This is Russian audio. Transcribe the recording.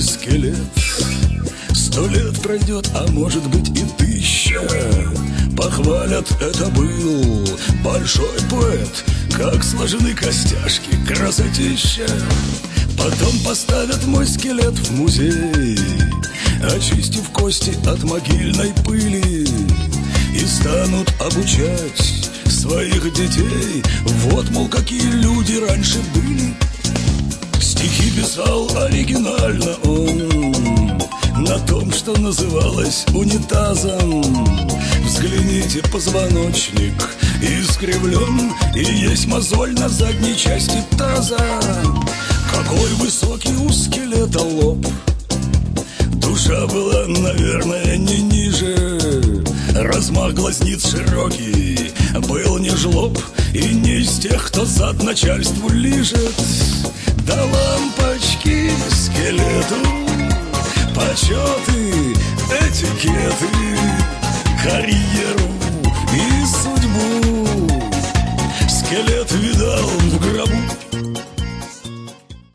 скелет. 100 лет пройдет, а может быть и 1000. Похвалят, это был большой поэт. Как сложены костяшки, красотища. Потом поставят мой скелет в музей, очистив кости от могильной пыли, и станут обучать своих детей. Вот, мол, какие люди раньше были. Стихи писал оригинально он на том, что называлось унитазом. Взгляните, позвоночник искривлен, и есть мозоль на задней части таза. Какой высокий у скелета лоб. Душа была, наверное, не ниже. Размах глазниц широкий, был не жлоб, и не из тех, кто зад начальству лижет. Да лампочки скелету почеты